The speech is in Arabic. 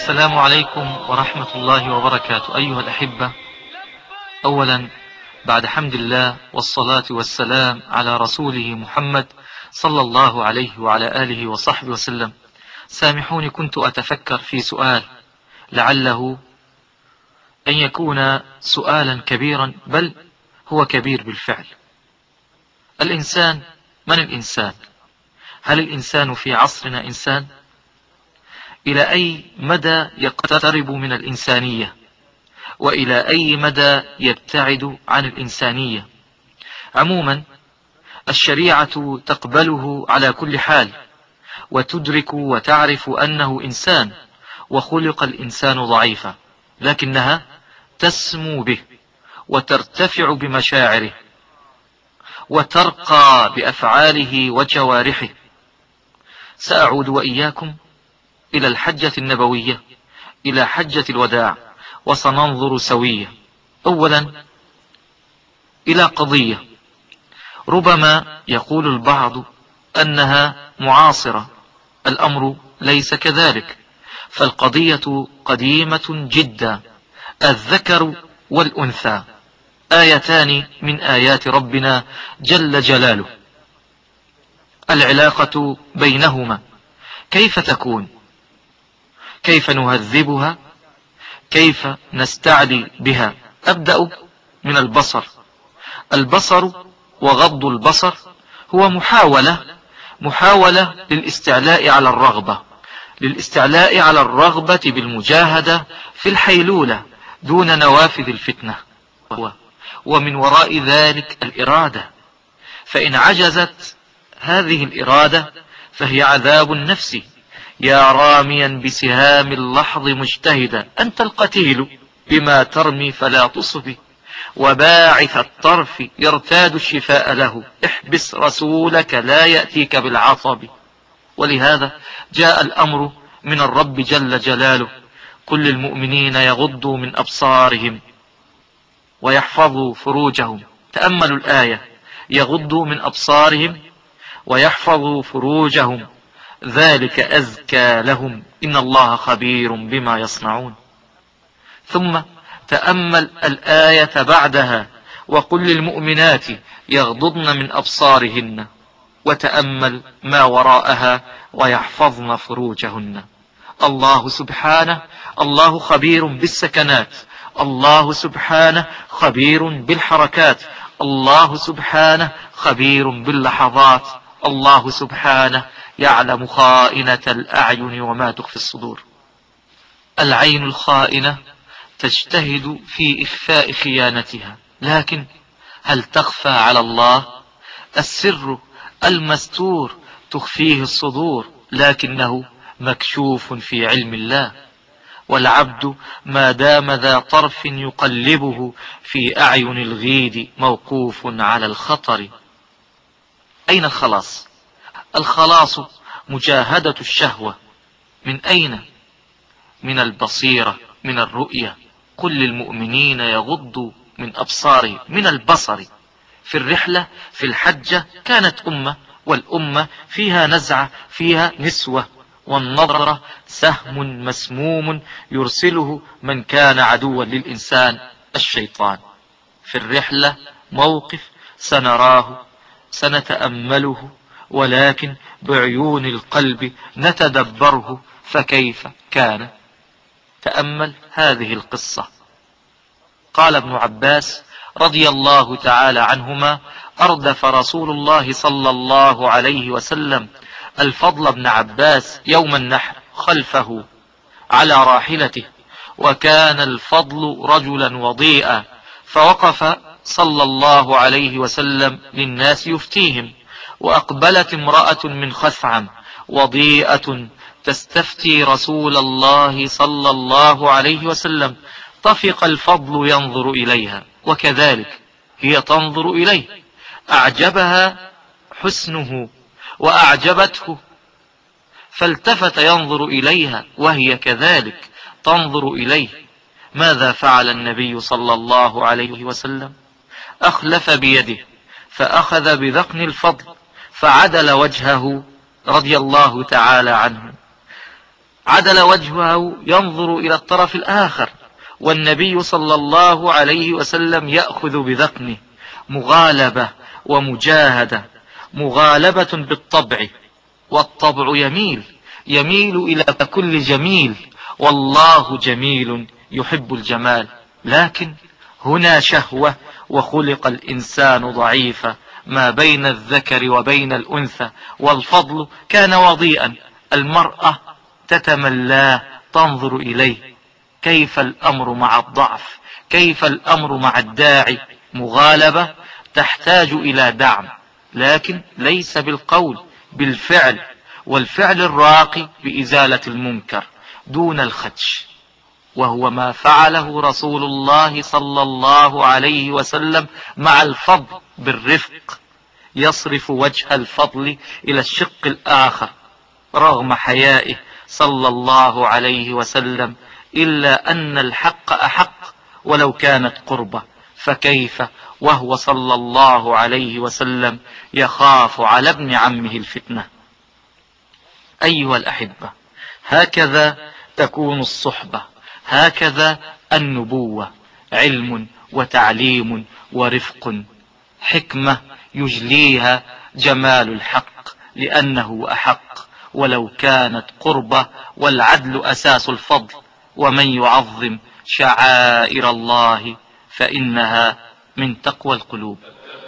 السلام عليكم ورحمة الله وبركاته. أيها الأحبة، أولا بعد حمد الله والصلاة والسلام على رسوله محمد صلى الله عليه وعلى آله وصحبه وسلم، سامحوني كنت أتفكر في سؤال لعله أن يكون سؤالا كبيرا، بل هو كبير بالفعل. الإنسان، من الإنسان؟ هل الإنسان في عصرنا إنسان؟ إلى أي مدى يقترب من الإنسانية؟ وإلى أي مدى يبتعد عن الإنسانية؟ عموما الشريعة تقبله على كل حال، وتدرك وتعرف أنه إنسان، وخلق الإنسان ضعيفا، لكنها تسمو به وترتفع بمشاعره وترقى بأفعاله وجوارحه. سأعود وإياكم إلى الحجة النبوية، إلى حجة الوداع، وسننظر سويا أولا إلى قضية ربما يقول البعض أنها معاصرة. الأمر ليس كذلك، فالقضية قديمة جدا. الذكر والأنثى آيتان من آيات ربنا جل جلاله. العلاقة بينهما كيف تكون؟ كيف نهذبها؟ كيف نستعلي بها؟ أبدأ من البصر. البصر وغض البصر هو محاولة للاستعلاء على الرغبة، للاستعلاء على الرغبة بالمجاهدة في الحيلولة دون نوافذ الفتنة، ومن وراء ذلك الإرادة. فإن عجزت هذه الإرادة فهي عذاب النفس. يا راميا بسهام اللحظ مجتهدا، أنت القتيل بما ترمي فلا تصب، وباعث الطرف يرتاد الشفاء له، احبس رسولك لا يأتيك بالعصب. ولهذا جاء الأمر من الرب جل جلاله: كل المؤمنين يغضوا من أبصارهم ويحفظوا فروجهم. تأملوا الآية: يغضوا من أبصارهم ويحفظوا فروجهم ذلك أزكى لهم إن الله خبير بما يصنعون. ثم تأمل الآية بعدها: وقل للمؤمنات يغضضن من أبصارهن، وتأمل ما وراءها: ويحفظن فروجهن. الله سبحانه، الله خبير بالسكنات، الله سبحانه خبير بالحركات، الله سبحانه خبير باللحظات، الله سبحانه يعلم خائنة الأعين وما تخفي الصدور. العين الخائنة تجتهد في إخفاء خيانتها، لكن هل تخفى على الله؟ السر المستور تخفيه الصدور، لكنه مكشوف في علم الله. والعبد ما دام ذا طرف يقلبه في أعين الغيد موقوف على الخطر. أين الخلاص؟ الخلاص مجاهدة الشهوة. من أين؟ من البصيرة، من الرؤية. كل المؤمنين يغضوا من أبصارهم، من البصر. في الرحلة، في الحجة، كانت أمة، والأمة فيها نزعة، فيها نسوة. والنظرة سهم مسموم يرسله من كان عدوا للإنسان، الشيطان. في الرحلة موقف سنراه، سنتأمله، ولكن بعيون القلب نتدبره، فكيف كان؟ تأمل هذه القصة. قال ابن عباس رضي الله تعالى عنهما: أردف رسول الله صلى الله عليه وسلم الفضل بن عباس يوم النحر خلفه على راحلته، وكان الفضل رجلا وضيئا، فوقف صلى الله عليه وسلم للناس يفتيهم، وأقبلت امرأة من خثعم وضيئة تستفتي رسول الله صلى الله عليه وسلم. طفق الفضل ينظر إليها، وكذلك هي تنظر إليه. أعجبها حسنه وأعجبته، فالتفت ينظر إليها وهي كذلك تنظر إليه. ماذا فعل النبي صلى الله عليه وسلم؟ أخلف بيده فأخذ بذقن الفضل فعدل وجهه رضي الله تعالى عنه. عدل وجهه ينظر إلى الطرف الآخر، والنبي صلى الله عليه وسلم يأخذ بذقنه. مغالبة ومجاهدة، مغالبة بالطبع، والطبع يميل إلى كل جميل، والله جميل يحب الجمال. لكن هنا شهوة، وخلق الإنسان ضعيفا ما بين الذكر وبين الأنثى، والفضل كان وضيئا. المرأة تتملاه، تنظر إليه. كيف الأمر مع الضعف؟ كيف الأمر مع الداعي؟ مغالبة تحتاج إلى دعم، لكن ليس بالقول، بالفعل، والفعل الراقي بإزالة المنكر دون الخدش، وهو ما فعله رسول الله صلى الله عليه وسلم مع الفضل بالرفق. يصرف وجه الفضل إلى الشق الآخر رغم حيائه صلى الله عليه وسلم، إلا أن الحق أحق ولو كانت قربة، فكيف وهو صلى الله عليه وسلم يخاف على ابن عمه الفتنة؟ أيها الأحبة، هكذا تكون الصحبة، هكذا النبوة: علم وتعليم ورفق، حكمة يجليها جمال الحق لأنه أحق ولو كانت قربة، والعدل أساس الفضل. ومن يعظم شعائر الله فإنها من تقوى القلوب.